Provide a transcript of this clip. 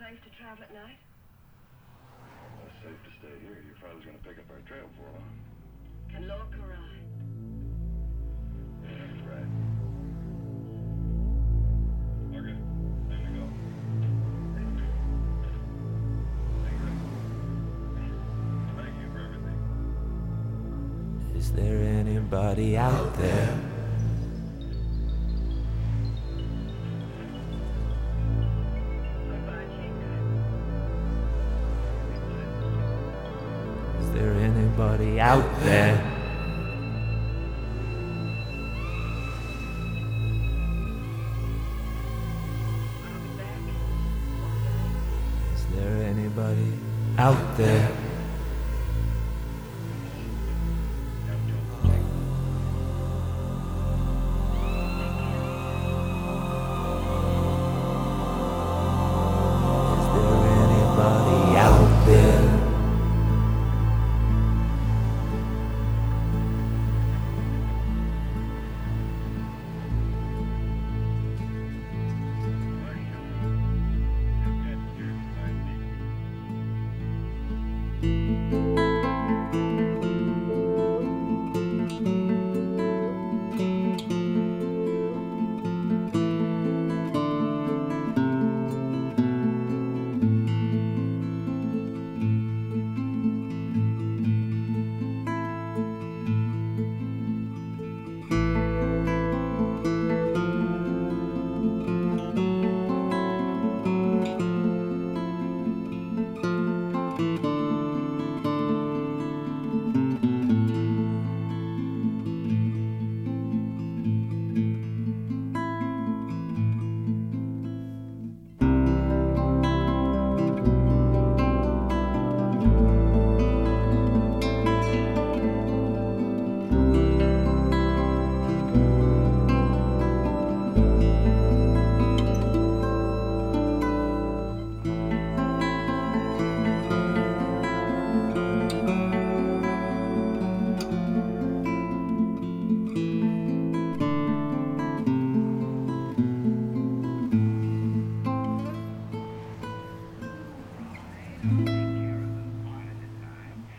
safe to travel at night? It's safe to stay here. Your father's gonna pick up our trail before long. And Lord Karai. That's right. Okay, time to go. Thank you for everything. Is there anybody out there? Goodbye, Tinker. Is there anybody out there? I'll be back. Is there anybody out there?